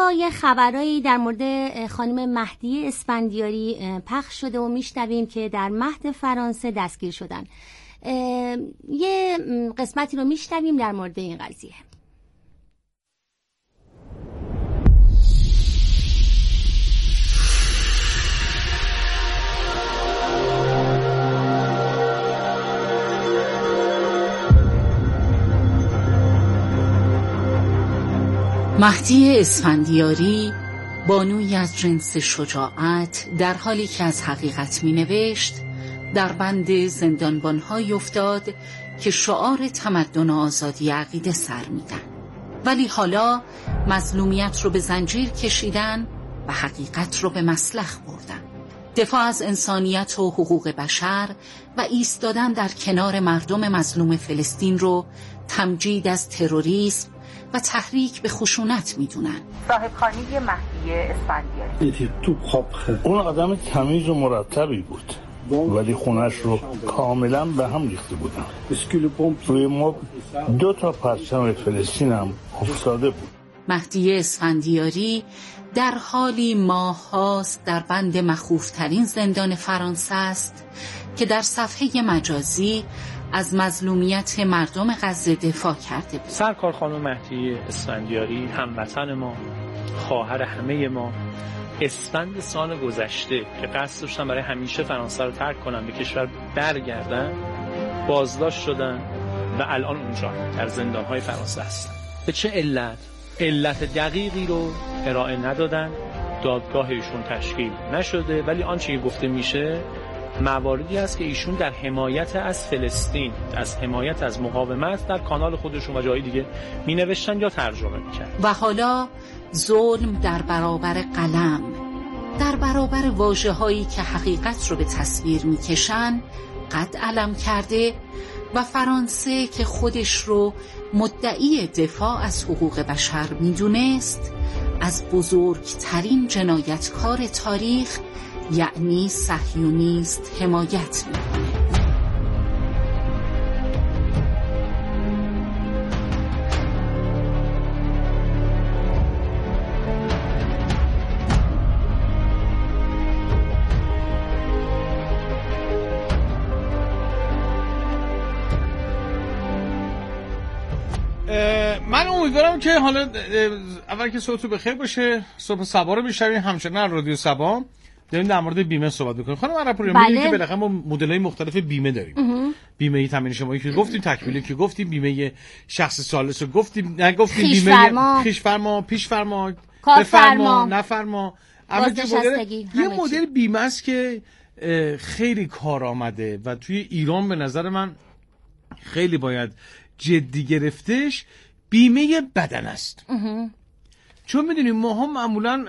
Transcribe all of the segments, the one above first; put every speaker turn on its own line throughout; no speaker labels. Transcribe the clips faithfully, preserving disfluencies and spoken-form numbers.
حالا یه خبرایی در مورد خانم مهدیه اسفندیاری پخش شده و میشنویم که در مهد فرانسه دستگیر شدن. یه قسمتی رو میشنویم در مورد این قضیه.
مهدیه اسفندیاری، بانویی از جنس شجاعت، در حالی که از حقیقت می نوشت در بند زندانبان‌هایی افتاد که شعار تمدن و آزادی عقیده سر میدن، ولی حالا مظلومیت رو به زنجیر کشیدن و حقیقت رو به مسلخ بردن. دفاع از انسانیت و حقوق بشر و ایستادن در کنار مردم مظلوم فلسطین رو تمجید از تروریسم و تحریک به خشونت میدونن.
صاحب خانگی مهدیه اسفندیاری
اون آدم تمیز و مرتبی بود، ولی خونش رو کاملا به هم ریخته بودن. روی ما دو تا پرچم فلسطین هم افتاده بود.
مهدیه اسفندیاری در حالی ماه هاست در بند مخوفترین زندان فرانسه است که در صفحه مجازی از مظلومیت مردم غزه دفاع کرده بود.
سرکار خانم مهدیه اسفندیاری، هموطن ما، خواهر همه ما، اسفند سال گذشته که قصد داشتن برای همیشه فرانسه رو ترک کنن، به کشور برگردن، بازداشت شدن و الان اونجا در زندان‌های فرانسه هستن. به چه علت؟ علت دقیقی رو ارائه ندادن، دادگاه ایشون تشکیل نشده، ولی آنچه که گفته میشه مواردی هست که ایشون در حمایت از فلسطین، از حمایت از مقاومت در کانال خودشون و جای دیگه می نوشتن یا ترجمه می کرد.
و حالا ظلم در برابر قلم، در برابر واژه هایی که حقیقت رو به تصویر می کشن قد علم کرده و فرانسه که خودش رو مدعی دفاع از حقوق بشر می دونست از بزرگترین جنایتکار تاریخ یعنی صهیونیست حمایت می‌کنه.
من امیدوارم که حالا اول که صبحتون بخیر باشه، صبح صبا رو میشنویم همچنان رادیو صبا داریم در مورد بیمه صحبت می‌کنیم. خانم عرب‌پوری
بله.
می‌دونید که بالاخره ما مدل‌های مختلف بیمه داریم. اه. بیمه تامین اجتماعی که گفتیم، تکمیلی که گفتیم، بیمه شخص ثالث رو گفتیم، نه گفتیم
خیش
بیمه
فرما.
خیش فرما، پیش فرما،
بفرما،
نفرما.
بازنشستگی.
یه مدل بیمه است که خیلی کار آمده و توی ایران به نظر من خیلی باید جدی گرفتش. بیمه بدن است. اه. چون می‌دونیم ما هم معمولاً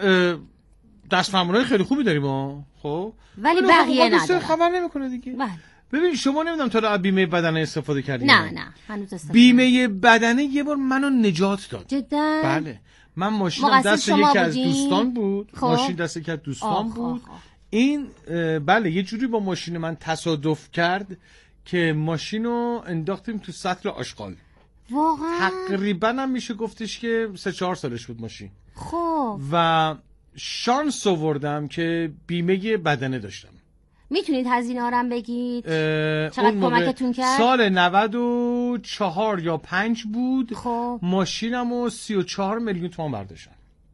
دست فرمانای خیلی خوبی داریم ها، خب
ولی بقیه نداره،
خبر نمیکنه دیگه.
بله.
ببین شما نمیدونم تا از بیمه بدنه استفاده کردید؟
نه نه هنوز استفاده.
بیمه بدنه یه بار منو نجات داد.
جدا؟
بله. من ماشینم دست یکی از دوستان بود. خب. ماشین دست یکی از دوستان آه بود. آه آه. این بله یه جوری با ماشین من تصادف کرد که ماشینو انداختیم تو سطل آشغال.
واقعا؟
تقریبا هم میشه گفتش که سه چهار سالش بود ماشین.
خب.
و شانس آوردم که بیمه بدنه داشتم.
میتونید هزینه ها رو هم بگید؟ چقدر کمکتون کرد؟
سال نود و چهار یا پنج بود.
خب
ماشینمو سی و چهار میلیون تومان برداشتم.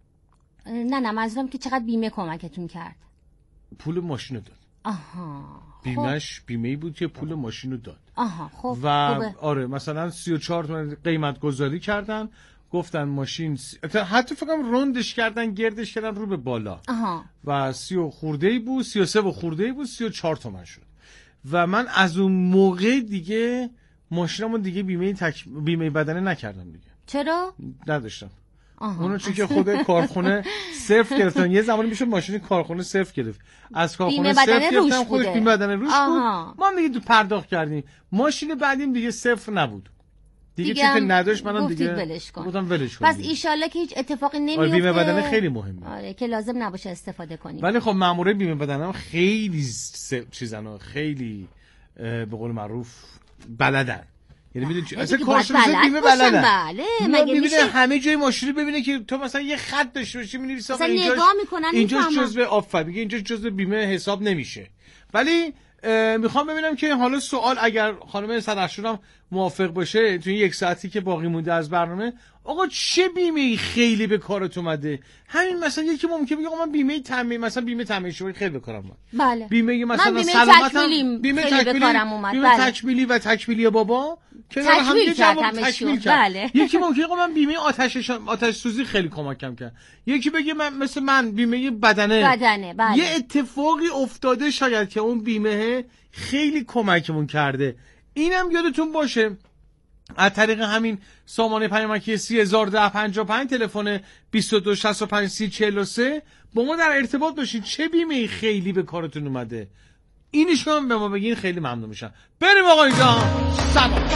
نه نه منظورم که چقدر بیمه کمکتون کرد؟
پول ماشینو داد.
آها.
بیمهش بیمه‌ای بود که پول ماشینو داد.
آها خب.
و
خوبه.
آره مثلا سی و چهار تومان قیمت گذاری کردن، گفتن ماشین س... حتی فکرم روندش کردن، گردش کردن رو به بالا.
آها.
و سی و خورده‌ای بود، سی و سه و خورده‌ای بود، سی و چهار تومن شد. و من از اون موقع دیگه ماشینمو دیگه بیمه تک... بیمه بدنه نکردم دیگه.
چرا؟
نداشتم. اونو چون که خود کارخونه صفر گرفتن. یه زمانی میشه ماشین کارخونه صفر گرفت. از کارخونه صفر گرفتن، خودش بیمه بدنه روش
آها.
بود. ما دیگه تو پرداخت کردیم. ماشین بعدیم دیگه صفر نبود. دیگه چون که نداشت منم دیگه
ولش کن.
گفتم ولش کن.
پس ان شاءالله که هیچ اتفاقی نمیفته.
آره بیمه بدنه خیلی مهمه.
آره که لازم نباشه استفاده کنیم.
ولی خب مامورای بیمه بدنه هم خیلی س... چیزانا خیلی به قول معروف بلدن یعنی میدونی چی اصلا کارشناس بیمه بلدن.
بله مگه میشه
همه جای ماشین رو ببینه که تو مثلا یه خط داشته باشی می‌نویسی
مثلا نگاه میکنن
اینجاش جزء آفر میگه اینجاش جزء بیمه حساب نمیشه. ولی میخوام ببینم که حالا سوال اگر خانم سرخشورم موافق باشه تو این یک ساعتی که باقی مونده از برنامه، آقا چه بیمه‌ای خیلی به کارت اومده؟ همین مثلا یکی ممکنه بگه آقا من بیمه تامین، مثلا بیمه تامین شما خیلی به کارم اومد.
بله.
بیمه مثلا
بیمه
سلامتم،
بیمه
تکمیلی، بیمه
بله.
تکمیلی و تکمیلی بابا که
تکمیل کردم
تکمیل کرد.
بله.
یکی ممکنه آقا من بیمه آتش آتش سوزی خیلی کمکم کرد. یکی بگه من مثل من بیمه بدنه.
بدنه بله.
یه اتفاقی افتاده شاید که اون بیمه خیلی کمکمون کرده. اینم یادتون باشه از طریق همین سامانه پیامکی سه هزار و ده پنجاه و پنج تلفن بیست و دو شصت و پنج سی چهل و سه با ما در ارتباط باشید. چه بیمه خیلی به کارتون اومده اینش هم به ما بگین، خیلی ممنون میشم. بریم آقا اینجا سلام.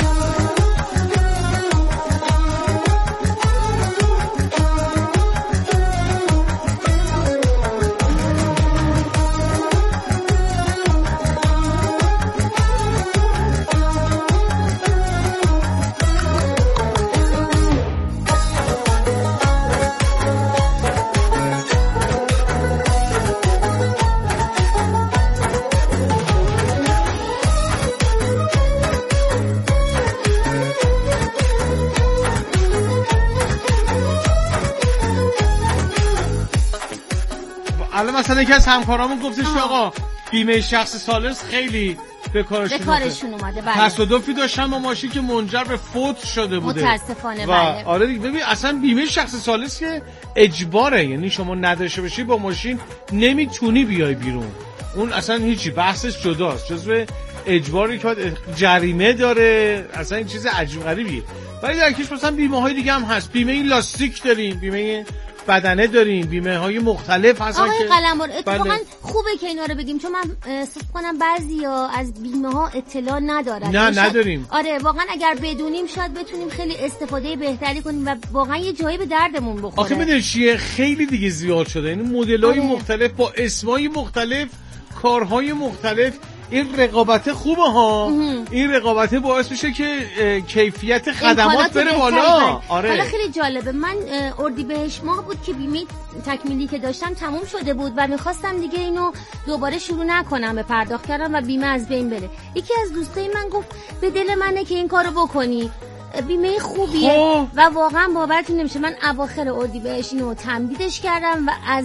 الان مثلا یکی از همکارامون گفتش که آقا بیمه شخص ثالث خیلی به کارشون,
به کارشون اومده. بله.
تصادفی داشتن با ماشین که منجر به فوت شده بوده
متاسفانه.
و
بله.
آره دیگه ببین اصلا بیمه شخص ثالث که اجباره، یعنی شما نداشته باشی با ماشین نمیتونی بیای بیرون، اون اصلا هیچی بحثش جداست، جزو اجباری که جریمه داره، اصلا این چیز عجیب غریبیه. ولی در کش مثلا بیمه های دیگه هم هست، بیمه لاستیک داریم، بیمه بدنه داریم، بیمه های مختلف هستن
آقای
که
قلمرو اتفاقا
بله.
خوبه که اینا رو بگیم، چون من احساس کنم بعضیا از بیمه ها اطلاع ندارن.
نه نداریم.
آره واقعا اگر بدونیم شاید بتونیم خیلی استفاده بهتری کنیم و واقعا یه جایی به دردمون بخوره.
آخه میدونی چیه خیلی دیگه زیاد شده، یعنی مدل‌های
آره.
مختلف با اسمای مختلف، کارهای مختلف. این رقابت خوبه ها، این رقابت باعث میشه که کیفیت خدمات بره بالا. آره
حالا خیلی جالبه، من اردیبهشت ماه بود که بیمه تکمیلی که داشتم تموم شده بود و میخواستم دیگه اینو دوباره شروع نکنم به پرداخت کردم و بیمه از بین بره. یکی از دوستای من گفت به دل منه که این کارو بکنی، بیمه خوبیه خوب. و واقعا باورتون نمیشه من اواخر اردیبهشت اینو تمدیدش کردم و از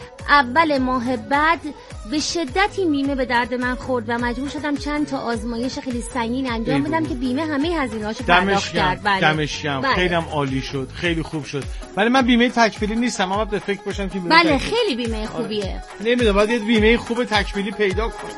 اول ماه بعد به شدت این بیمه به درد من خورد و مجبور شدم چند تا آزمایش خیلی سنگین انجام بدم که بیمه همه هزینه‌اشو پرداخت کرد.
بله. دمش گرم. بله. خیلی هم عالی شد، خیلی خوب شد. ولی من بیمه تکمیلی نیستم، اما به فکر باشم که بیمه
بله تکمیلی. خیلی بیمه خوبیه.
نمیدونم باید یه بیمه خوب تکمیلی پیدا کنم.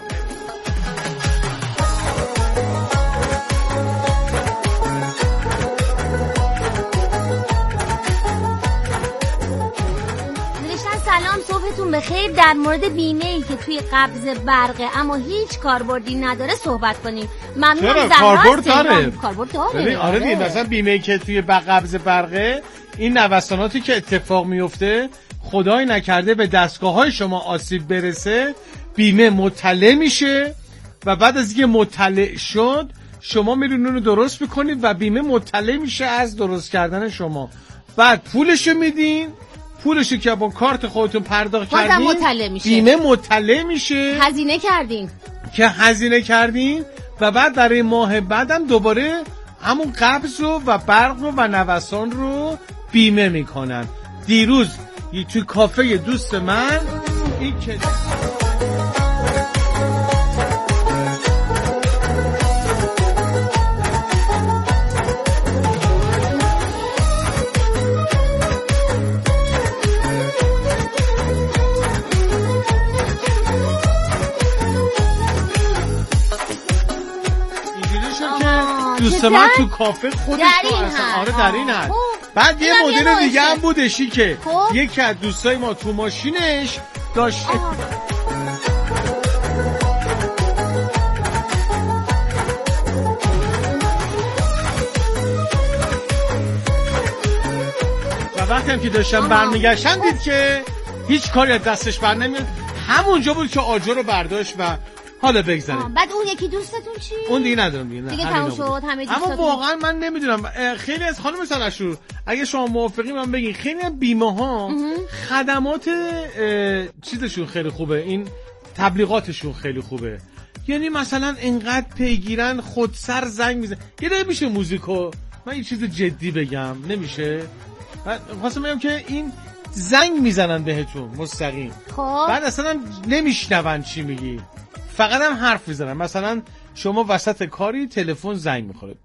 سلام، صبحتون بخیر. در مورد بیمه‌ای که توی قبض برقه اما هیچ کاربردی نداره صحبت کنیم. ممنونم.
کاربرد داره.
کاربرد داره.
آره دیگه، مثلا بیمه‌ای که توی قبض برقه، این نوساناتی که اتفاق میفته خدای نکرده به دستگاه‌های شما آسیب برسه، بیمه مطلع میشه و بعد از اینکه مطلع شد شما میرین اون رو درست میکنید و بیمه مطلع میشه از درست کردن شما. بعد پولشو میدین، پولشو که با کارت خودتون پرداخت کردین
مطلع میشه.
بیمه مطلع میشه
هزینه کردین
که هزینه کردین و بعد برای ماه بعدم دوباره همون قبض رو و برق رو و نوسان رو بیمه میکنن. دیروز توی کافه دوست من این که دوست من تو کافه خودش رو اصلا آره در این حد. بعد یه مدل دیگه هم بودشی که خوب. یکی از دوستای ما تو ماشینش داشت و وقتی هم که داشتم برمیگشتم دید که هیچ کاری از دستش بر نمیاد. همونجا بود که آجر رو برداشت و حالا بگذاریم.
بعد اون یکی دوستتون چی؟
اون دیگه ندارم دیگه.
دیگه تموم شد همه دوستاتون.
اما واقعا من نمیدونم خیلی از خانم سلاشور اگه شما موافقی من بگین خیلی از بیمه ها خدمات چیزشون خیلی خوبه، این تبلیغاتشون خیلی خوبه. یعنی مثلا اینقدر پیگیرن خودسر زنگ میزنن. یه دقیقه میشه موزیکو من یه چیز جدی بگم نمیشه؟ بعد خواستم بگم که این زنگ میزنن بهتون مستقیم،
خب
بعد اصلا نمیشنون چی میگی، فقط هم حرف میزنن. مثلا شما وسط کاری تلفن زنگ میخوره،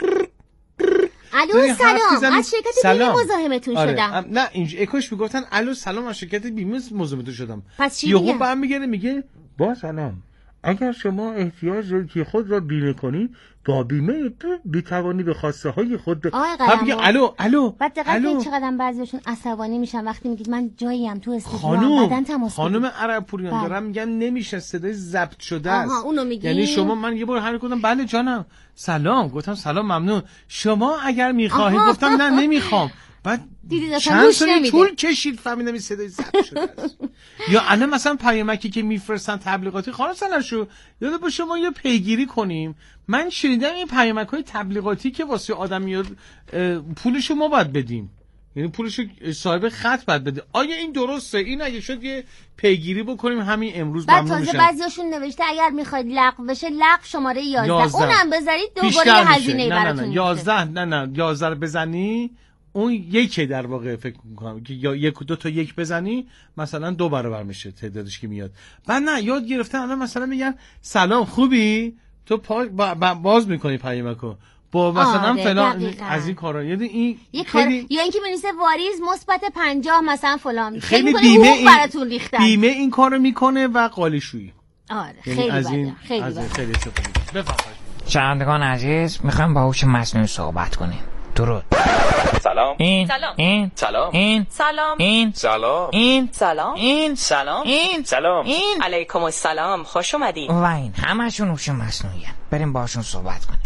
الو سلام از شرکت بیمه مزاحمتون
آره.
شدم.
نه اینج اکوش میگفتن الو سلام از شرکت بیمه مزاحمتون شدم.
پس چی
یهو
میگه؟
بعد میگه میگه با سلام اگر شما احتیاج دارید که خود را بیمه کنید با بیمه بی‌توانی به خواسته های خود
هم
میگه الو الو
بعد دقیقاً
الو.
چقدر بعضیشون عصبانی میشن وقتی میگید من جاییم تو استودیو
خانوم
بعدن تماس
خانم عرب پوریان
بله.
دارم میگن نمیشه صدای ضبط شده است.
آها اونو میگی.
یعنی شما من یه بار همین گفتم بله جانم سلام، گفتم سلام ممنون شما اگر میخواهید، گفتم نه نمیخوام. بعد چند سالی طول کشید فهمیدم این صدای ضبط شده است. یا الان مثلا پیامکی که میفرستن تبلیغاتی خانم سلاشو یاد با شما یه پیگیری کنیم. من شنیدم این پیامک‌های تبلیغاتی که واسه آدمیات پولشو ما باید بدیم، یعنی پولشو صاحب خط باید بده. آیا این درسته؟ این اگه شد یه پیگیری بکنیم همین امروز ممنون میشم.
بعد تازه بعضیاشون نوشته اگر میخواید لغو بشه لغو شماره یازده اونم بزنید دوباره هزینه براتون.
نه نه یازده نه نه یازده بزنی اون یکی در واقع فکر میکنم که یا یک دو تا یک بزنی مثلا دو برابر میشه تعدادش که میاد. بعد نه یاد گرفتن الان مثلا میگن سلام خوبی تو پا با باز میکنی پیامکو با مثلا فلان از این کارا. یعنی این
خیلی یا اینکه بنویسه واریز مثبت پنجاه مثلا فلان
خیلی بیمه این براتون ریختن. بیمه این کارو میکنه و قالیشویی.
آره خیلی
از این
بده. خیلی
از این
بده.
خیلی استفاده. بفرمایید.
شنوندگان عزیز میخوام با هوش مصنوعی صحبت کنیم. درود.
سلام.
این
سلام.
این
سلام.
این
سلام.
این
سلام.
این
سلام.
این
سلام.
این
سلام.
این
علیکم السلام، خوش اومدین.
و این همشون هوش مصنوعیه. بریم باشون صحبت کنیم.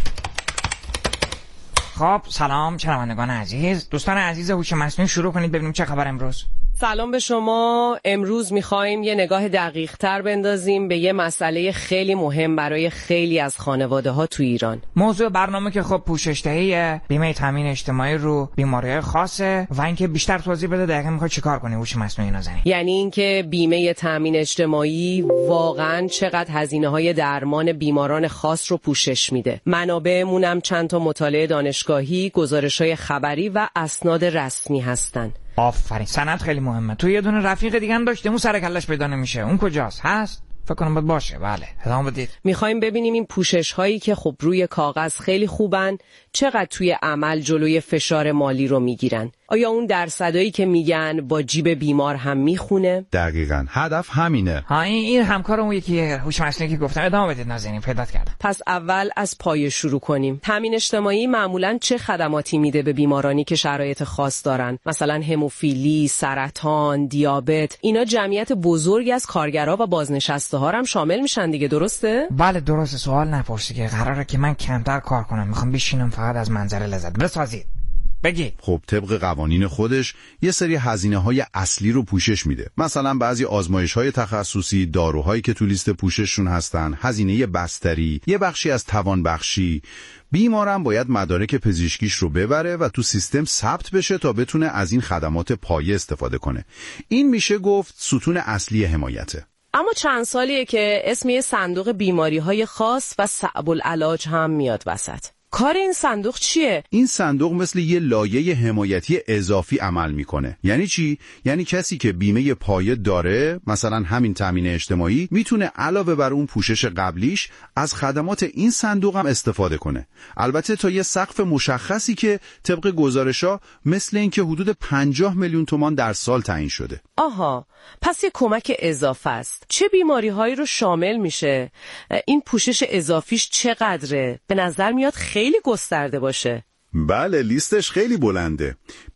خب سلام شنوندگان عزیز، دوستان عزیز هوش مصنوعی، شروع کنید ببینیم چه خبر امروز.
سلام به شما. امروز میخوایم یه نگاه دقیق تر بندازیم به یه مسئله خیلی مهم برای خیلی از خانواده ها تو ایران.
موضوع برنامه که خب پوشش دهی بیمه تامین اجتماعی رو بیماری‌های خاصه و اینکه بیشتر توضیح بده دقیقاً میخواد چیکار کنه هوش مصنوعی نازنین.
یعنی اینکه بیمه تامین اجتماعی واقعاً چقدر هزینه‌های درمان بیماران خاص رو پوشش میده. منابعمون هم چند تا مطالعه دانشگاهی، گزارش‌های خبری و اسناد رسمی هستن.
آفرین، سند خیلی مهمه. تو یه دونه رفیق دیگه هم داشته اون سر کلش پیدا نمیشه. اون کجاست؟ هست؟ فکر کنم باید باشه. بله ادامه بدید.
میخوایم ببینیم این پوشش هایی که خب روی کاغذ خیلی خوبن چقدر توی عمل جلوی فشار مالی رو میگیرن. آیا اون درصدایی که میگن با جیب بیمار هم میخونه؟
دقیقاً هدف همینه.
ها این این همکار اون یکی هوش مصنوعی که گفتم. ادامه بدید نازنین، پیدات کردم.
پس اول از پایه شروع کنیم. تامین اجتماعی معمولاً چه خدماتی میده به بیمارانی که شرایط خاص دارن؟ مثلا هموفیلی، سرطان، دیابت. اینا جمعیت بزرگی از کارگرها و بازنشسته ها هم شامل میشن دیگه، درسته؟
بله درسته. سوال نپرسی که قراره که من کمتر کار کنم، میخوام بشینم فقط از منظره لذت بسازید. بگید.
خب طبق قوانین خودش یه سری هزینه‌های اصلی رو پوشش میده. مثلا بعضی آزمایش‌های تخصصی، داروهایی که تو لیست پوشششون هستن، هزینه بستری، یه بخشی از توانبخشی. بیمارم باید مدارک پزشکیش رو ببره و تو سیستم ثبت بشه تا بتونه از این خدمات پایه استفاده کنه. این میشه گفت ستون اصلی حمایته.
اما چند سالیه که اسم یه صندوق بیماری‌های خاص و صعب العلاج هم میاد وسط. کار این صندوق چیه؟
این صندوق مثل یه لایه حمایتی اضافی عمل میکنه. یعنی چی؟ یعنی کسی که بیمه پایه داره، مثلا همین تامین اجتماعی، میتونه علاوه بر اون پوشش قبلیش از خدمات این صندوق هم استفاده کنه. البته تا یه سقف مشخصی که طبق گزارش‌ها مثل این که حدود پنجاه میلیون تومان در سال تعیین شده.
آها، پس یه کمک اضافه است. چه بیماری‌هایی رو شامل میشه؟ این پوشش اضافیش چقدره؟ به نظر میاد خیلی گسترده باشه.
بله لیستش خیلی بلنده.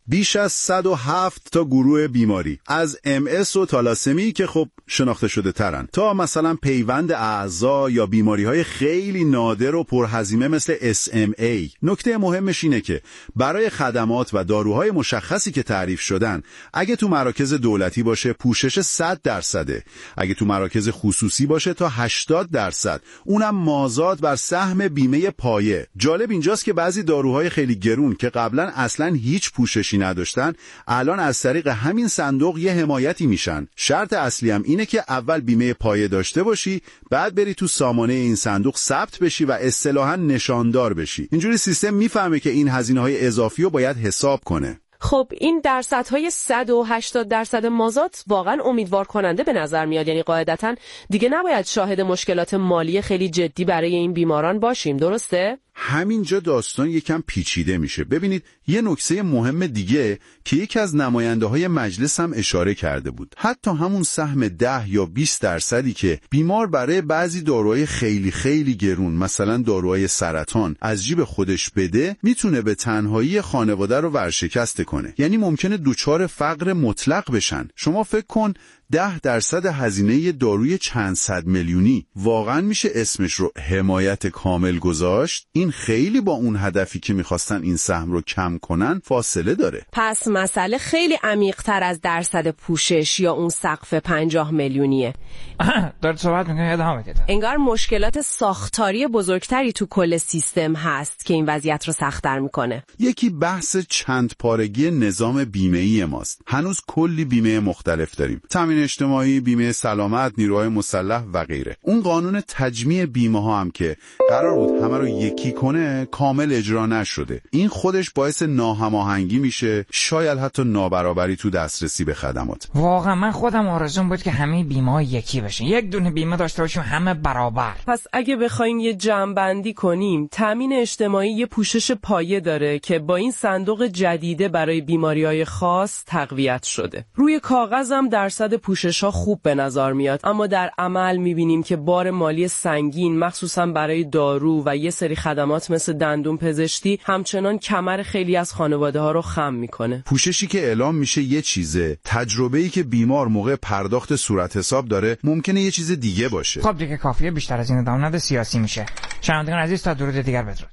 بیش از صد و هفت تا گروه بیماری، از ام اس و تالاسمی که خب شناخته شده ترن تا مثلا پیوند اعضا یا بیماری‌های خیلی نادر و پرهزینه مثل اس ام ای. نکته مهمش اینه که برای خدمات و داروهای مشخصی که تعریف شدن، اگه تو مراکز دولتی باشه پوشش صد درصده، اگه تو مراکز خصوصی باشه تا هشتاد درصد، اونم مازاد بر سهم بیمه پایه. جالب اینجاست که بعضی داروهای خیلی گرون که قبلا اصلا هیچ پوششی نداشتن الان از طریق همین صندوق یه حمایتی میشن. شرط اصلی هم اینه که اول بیمه پایه داشته باشی، بعد بری تو سامانه این صندوق ثبت بشی و اصطلاحاً نشاندار بشی. اینجوری سیستم میفهمه که این هزینه‌های اضافی رو باید حساب کنه.
خب این درصدهای صد و هشتاد درصد مازاد واقعا امیدوار کننده به نظر میاد. یعنی قاعدتاً دیگه نباید شاهد مشکلات مالی خیلی جدی برای این بیماران باشیم، درسته؟
همینجا داستان یکم پیچیده میشه. ببینید یه نکته مهم دیگه که یکی از نماینده های مجلس هم اشاره کرده بود، حتی همون سهم ده یا بیست درصدی که بیمار برای بعضی داروهای خیلی خیلی گرون مثلا داروهای سرطان از جیب خودش بده، میتونه به تنهایی خانواده رو ورشکست کنه. یعنی ممکنه دوچار فقر مطلق بشن. شما فکر کن ده درصد هزینه داروی چند صد میلیونی واقعا میشه اسمش رو حمایت کامل گذاشت. این خیلی با اون هدفی که میخواستن این سهم رو کم کنن فاصله داره.
پس مسئله خیلی عمیق‌تر از درصد پوشش یا اون سقف پنجاه میلیونیه.
دارید صحبت میکنید ادامه بدید.
انگار مشکلات ساختاری بزرگتری تو کل سیستم هست که این وضعیت رو سخت‌تر میکنه.
یکی بحث چند پارگی نظام بیمه‌ای ماست. هنوز کلی بیمه مختلف داریم. تامین اجتماعی، بیمه سلامت، نیروهای مسلح و غیره. اون قانون تجمیع بیمه ها هم که قرار بود همه رو یکی کنه کامل اجرا نشده. این خودش باعث ناهماهنگی میشه، شاید حتی نابرابری تو دسترسی به خدمات.
واقعا من خودم آرزوم بود که همه بیمه ها یکی بشن، یک دونه بیمه داشته باشیم همه برابر.
پس اگه بخوایم یه جمع‌بندی کنیم، تامین اجتماعی یه پوشش پایه داره که با این صندوق جدیده برای بیماری‌های خاص تقویت شده. روی کاغذ هم درصد پوشش‌ها خوب به نظر میاد، اما در عمل می‌بینیم که بار مالی سنگین مخصوصاً برای دارو و یه سری خدمات مثل دندون پزشکی همچنان کمر خیلی از خانواده‌ها رو خم می‌کنه.
پوششی که اعلام میشه یه چیزه، تجربه‌ای که بیمار موقع پرداخت صورت حساب داره ممکنه یه چیز دیگه باشه.
خب دیگه کافیه، بیشتر از این ادامه نده سیاسی میشه. شنوندگان عزیز تا درود دیگر بدرود.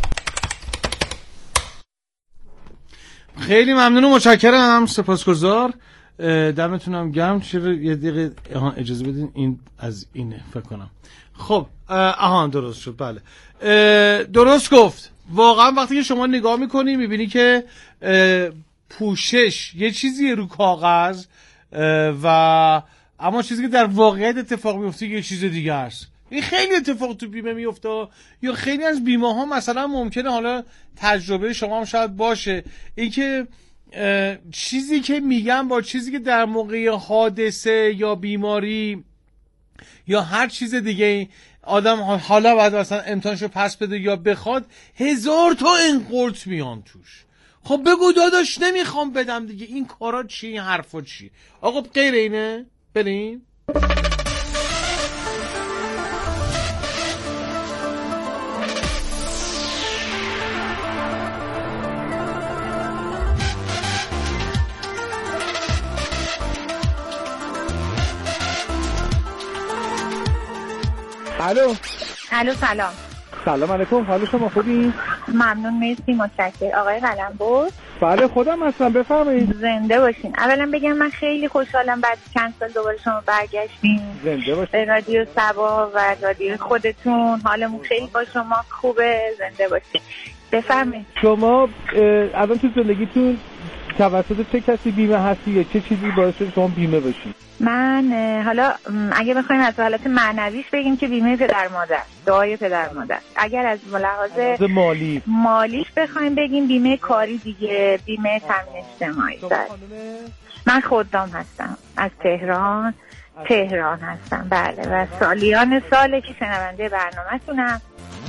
خیلی ممنون و متشکرم، سپاسگزار، دمتونم گرم. چرا یه دقیقه اجازه بدین، این از اینه فکر کنم. خب آهان درست شد، بله درست گفت. واقعا وقتی که شما نگاه میکنی میبینی که پوشش یه چیزیه رو کاغذ و اما چیزی که در واقعیت اتفاق میفته یه چیز دیگه است. این خیلی اتفاق تو بیمه میفته، یا خیلی از بیمه ها مثلا ممکنه، حالا تجربه شما هم شاید باشه، این که چیزی که میگم با چیزی که در موقع حادثه یا بیماری یا هر چیز دیگه آدم حالا بعد مثلا امتحانشو پس بده یا بخواد، هزار تا انقلت میان توش. خب بگو داداش نمیخوام بدم دیگه، این کارا چی، این حرفا چی؟ آقا غیر اینه بریم.
الو
الو سلام.
سلام علیکم، حال شما خوبی؟
ممنون، مرسی، متشکرم. آقای قلمبر؟
بله خودم هستم، بفرمایید.
زنده باشین. اولا بگم من خیلی خوشحالم بعد چند سال دوباره شما برگشتین.
زنده باشین.
به رادیو سبا و رادیو خودتون. حالمون خیلی با شما خوبه. زنده باشین. بفرمایید.
شما الان تو زندگیتون توسط چه کسی بیمه هستی یا چه چیزی باعث شده شما بیمه بشین؟
من حالا اگه بخوایم از حالت معنویش بگیم که بیمه پدر مادر، دعای پدر مادر. اگر از لحاظ
مالی
مالیش بخوایم بگیم بیمه کاری دیگه، بیمه تامین اجتماعی. من خدام هستم از تهران. از تهران هستم بله، و سالیان ساله که شنونده برنامه‌تونم.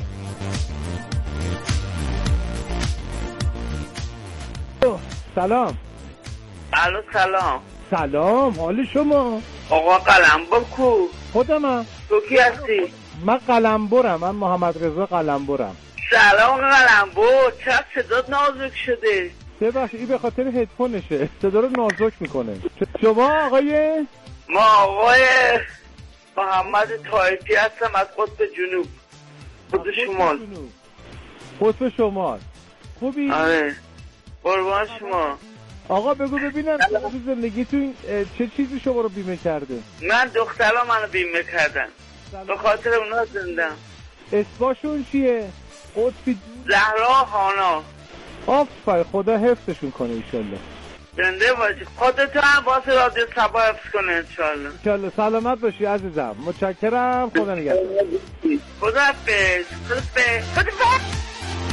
سلام.
الو سلام.
سلام، حال شما؟
آقا قلمبر کو؟
خودمم.
تو کی هستی؟
من قلمبرم، من محمد رضا قلمبرم.
سلام قلمبر، چرا صدات نازک شده؟
ببخشید این به خاطر هدفونشه، صدا رو نازک میکنه. شما آقای؟
ما آقای محمد طایفی هستم از قطب جنوب، قطب شمال.
قطب شمال خوبی؟
آره قربان شما.
آقا بگو ببینم تو زندگیتون چه چیزی شما رو بیمه کرده؟
من دخترها منو بیمه کردن، به خاطر اونا زندم.
اسمشون چیه؟ قطبی
زهرا هانا.
آفرین، خدا حفظشون کنه انشالله.
زنده باشی، خودت هم واسه رادیو صبا حفظ کنه انشالله.
انشالله سلامت باشی عزیزم، متشکرم، خدا نگهدار.
خدا حافظ. خدا حافظ. خدا حافظ.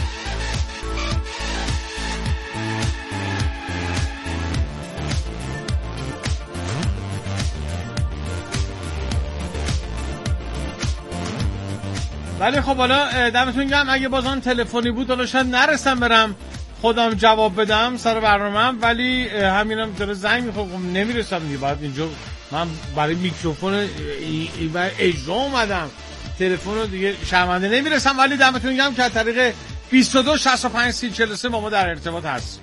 ولی خب حالا دمتون گرم، اگه بازان تلفنی بود حالا شاید نرسم برم خودم جواب بدم سر برنامه‌ام، ولی همینم داره زنگ می‌خوره، نمیرسم دیگه. بعد اینجا من برای میکروفون و اجرا اومدم، تلفن رو دیگه شرمنده نمیرسم. ولی دمتون گرم که از طریق بیست و دو شصت و پنج سی چهل و سه با ما در ارتباط هست.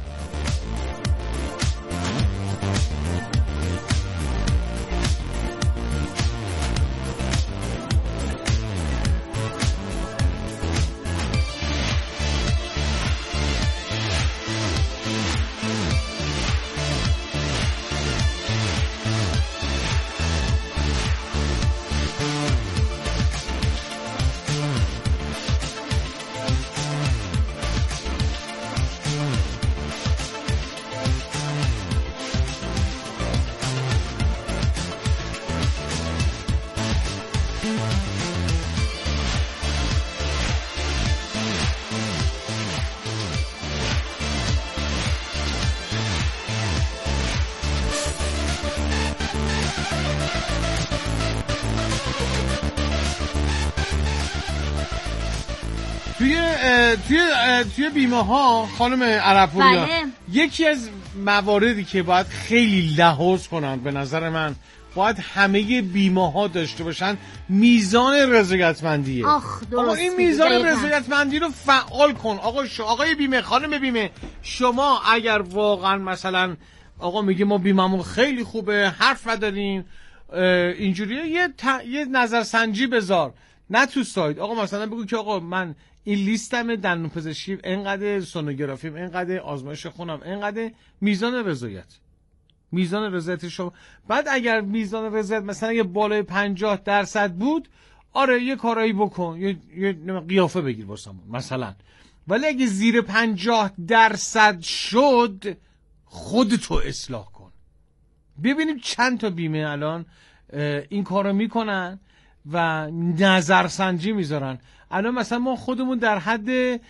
توی توی توی بیمه ها خانم عرب‌پوریا،
بله.
یکی از مواردی که باید خیلی لحاظ کنن به نظر من، باید همه بیمه ها داشته باشن میزان رضایتمندیه.
آخ درست.
آقا این میزان رضایتمندی رو فعال کن. آقا ش... آقای بیمه، خانم بیمه، شما اگر واقعا مثلا آقا میگه ما بیمه‌مون خیلی خوبه، حرف ندارین اینجوریه، یه ت... یه نظرسنجی بذار، نه تو سایت. آقا مثلا بگو که آقا من این لیستم دندون پزشکی اینقدر، سونوگرافیم اینقدر، آزمایش خونم اینقدر، میزان رضایت میزان رضایت شما. بعد اگر میزان رضایت مثلا یه بالای پنجاه درصد بود، آره یه کارایی بکن، یه, یه قیافه بگیر واسمون مثلا. ولی اگه زیر پنجاه درصد شد، خودتو اصلاح کن. ببینیم چند تا بیمه الان این کارو میکنن و نظرسنجی میذارن. الان مثلا ما خودمون در حد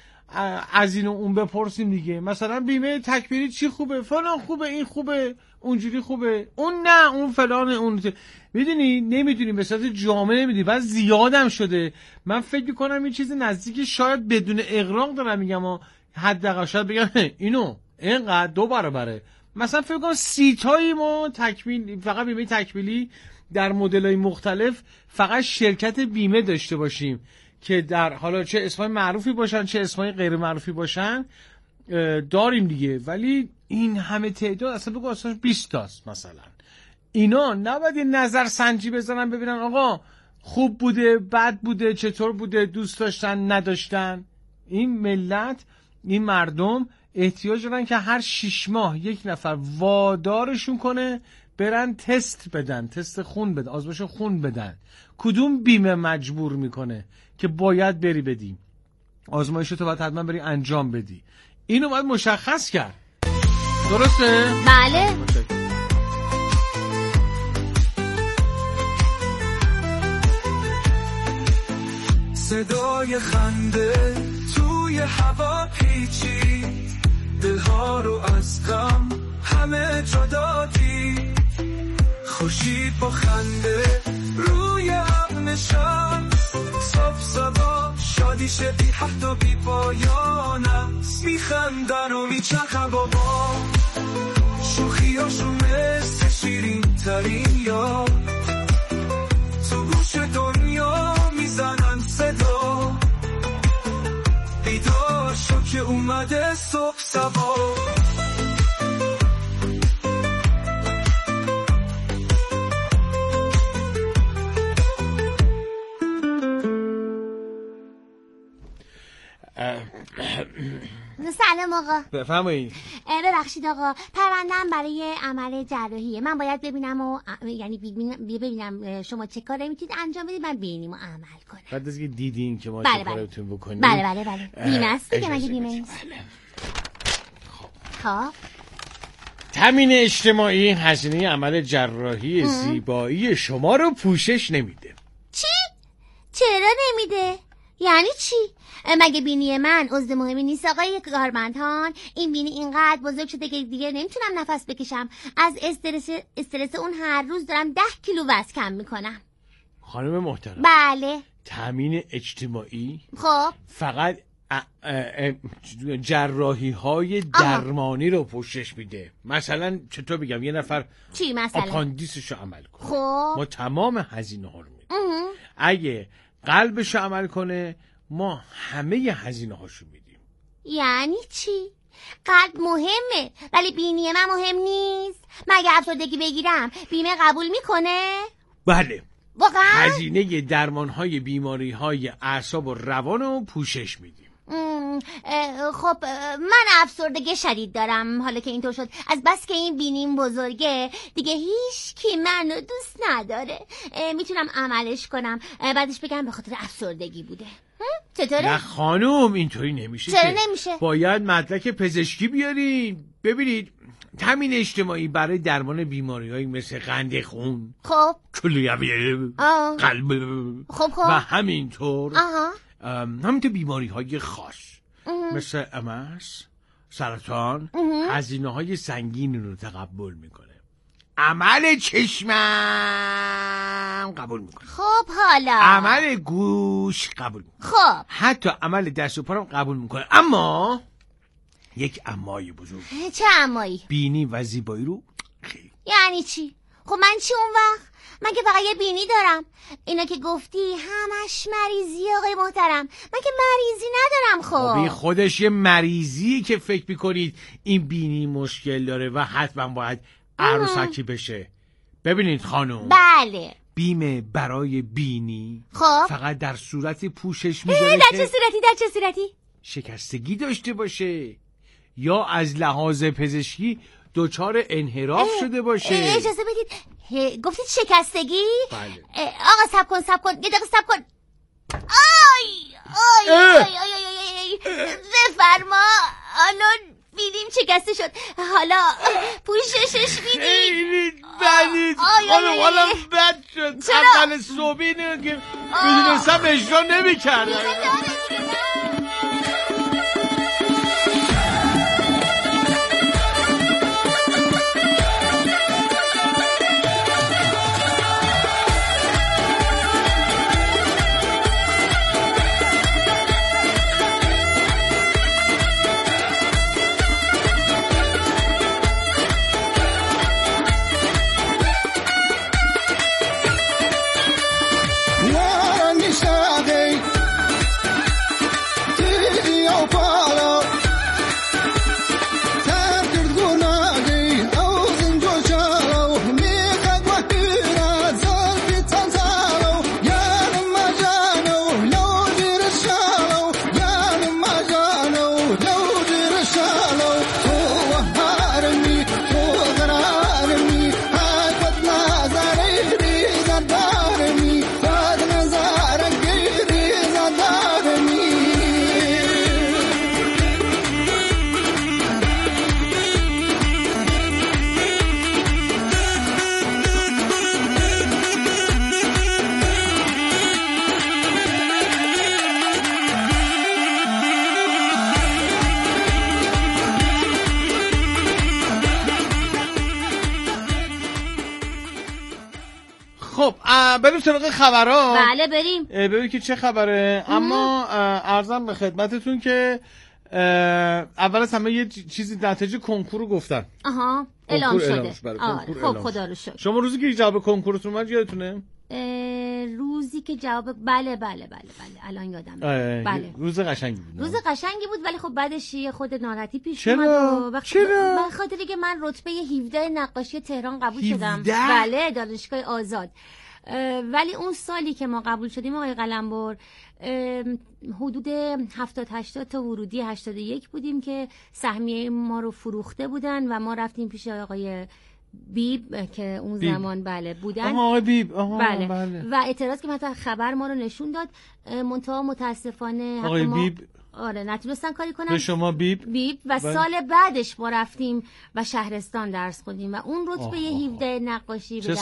از این و اون بپرسیم دیگه، مثلا بیمه تکمیلی چی خوبه، فلان خوبه، این خوبه، اونجوری خوبه، اون نه، اون فلان، اون میدونی نمیدونیم، به صورت جامع نمیدونیم. بعد زیادم شده. من فکر میکنم این چیز نزدیکی، شاید بدون اغراق دارم میگم، و حداقل شاید بگم اینو اینقدر دو برابره. مثلا فکر کنم سی تایی ما تکمیل، فقط بیمه تکمیلی در مدل‌های مختلف فقط شرکت بیمه داشته باشیم که در حالا چه اسمای معروفی باشن چه اسمای غیر معروفی باشن داریم دیگه. ولی این همه تعداد اصلا بگو اصلا بیست تاست مثلا. اینا نباید یه نظر سنجی بزنن ببینن آقا خوب بوده، بد بوده، چطور بوده، دوست داشتن، نداشتن. این ملت، این مردم احتیاج دارن که هر شش ماه یک نفر وادارشون کنه برن تست بدن، تست خون بدن، آزمایش خون بدن. کدوم بیمه مجبور میکنه که باید بری بدی آزمایشو، تو باید حتما بری انجام بدی. اینو باید مشخص کرد. درسته؟
بله.
صدای خنده توی هوا پیچی، دلها رو از غم همه جا دادی، خوشید با خنده روی هم نشست، صبح صبح شادی شدی حتی بی پایان است، میخندن و میچرخن بابا، شوخی هاشو مثل شیرین ترین یاد، تو گوش دنیا میزنن صدا، بیدار شو که اومده صبح صبح.
سلام آقا.
بفرمایید.
ببخشید آقا، پرونده‌ام برای عمل جراحیه. من باید ببینم و یعنی ببینم شما چه کاری میتونید انجام بدید، من ببینیم و عمل کنم.
بعد از اینکه دیدین که ما
بله
چه
بله.
کاری بتونیم بکنیم.
بله بله بله. بیمه است دیگه، مگه بیمه نیست؟ خب.
تامین اجتماعی هزینه عمل جراحی زیبایی شما رو پوشش نمیده.
چی؟ چرا نمیده؟ یعنی چی؟ مگه بینی من عضو مهمی نیست آقای کارمندان؟ این بینی اینقدر بزرگ شده که دیگه نمیتونم نفس بکشم. از استرس استرس اون هر روز دارم ده کیلو وزن کم میکنم.
خانم محترم.
بله.
تامین اجتماعی
خب
فقط جراحی های درمانی رو پوشش میده. مثلا چطور بگم، یه نفر
چی مثلا
آپاندیسش رو عمل کنه،
خب
ما تمام هزینه ها رو میدیم. اگه قلبش رو عمل کنه ما همه هزینه هاشو میدیم.
یعنی چی؟ قلب مهمه ولی بینی من مهم نیست؟ مگه افسردگی بگیرم بیمه قبول میکنه؟
بله
واقعا؟
هزینه درمان های بیماری های اعصاب و روان رو پوشش میدیم.
خب من افسردگی شدید دارم، حالا که اینطور شد از بس که این بینیم بزرگه دیگه هیچ کی منو دوست نداره. میتونم عملش کنم بعدش بگم به خاطر افسردگی بوده. چطوره؟
نه خانوم اینطوری نمیشه.
چرا نمیشه؟
باید مدرک پزشکی بیارین. ببینید تامین اجتماعی برای درمان بیماری‌هایی مثل قند خون،
خب
کلیویه، قلب،
خب خب
و همینطور
آها
همینطور بیماری‌های خاص اه. مثل امس، سرطان، هزینه های سنگین رو تقبل میکنه. عمل چشمم قبول میکنه.
خب حالا
عمل گوش قبول میکنه.
خب
حتی عمل دست و پارم قبول میکنه. اما یک امای بزرگ.
چه امایی؟
بینی و زیبایی رو خیلی.
یعنی چی؟ خب من چی اون وقت؟ من که فقط یه بینی دارم. اینا که گفتی همش مریضی آقای محترم، من که مریضی ندارم. خب
خب خودش یه مریضی که فکر میکنید این بینی مشکل داره و حتما باید عروسکی بشه. ببینید خانم،
بله
بیمه برای بینی
خب
فقط در صورت پوشش میذاره
در
که
چه صورتی؟ در چه صورتی؟
شکستگی داشته باشه یا از لحاظ پزشکی دچار انحراف شده باشه.
اجازه بدید، گفتید شکستگی؟
بله.
آقا سب کن سب کن یه دقیقه سب کن. آی آی آی آی آی آی بفرما. الان بینیم شکسته شد، حالا پوششش میدید؟
بدید حالا حالا بد شد. اول صبحی اینه که میدونستم اجرا نمی کردم. خب بریم سراغ خبرها.
بله بریم.
ببین که چه خبره. اما عرضم به خدمتتون که اول از همه یه چیزی نتیجه کنکور رو گفتن.
آها اعلام شده.
آره
خب خدا رو شکر.
شما روزی که جواب کنکورتون اومد یادتونه؟
روزی که جواب بله بله بله بله الان یادم.
بله روز قشنگی بود.
روز قشنگی بود ولی خب بعدش یه خود ناراحتی پیش
اومد.
چرا؟
چرا؟
به خاطری که من رتبه هفده نقاشی تهران قبول
هفده؟
شدم. بله دانشگاه آزاد. ولی اون سالی که ما قبول شدیم آقای قلمبر حدود هفتاد هشتاد تا ورودی هشتاد و یک بودیم که سهمیه ما رو فروخته بودن و ما رفتیم پیش آقای بیب که اون بیب. زمان بله بودن
آها آقای بیب آها
بله.
بله
و اعتراض که مثلا خبر ما رو نشون داد منتها متاسفانه
آقای
ما
بیب
آره نتونستن کاری کنن
به شما بیب
بیب و بله. سال بعدش ما رفتیم و شهرستان درس خوندیم و اون رتبه هفده نقاشی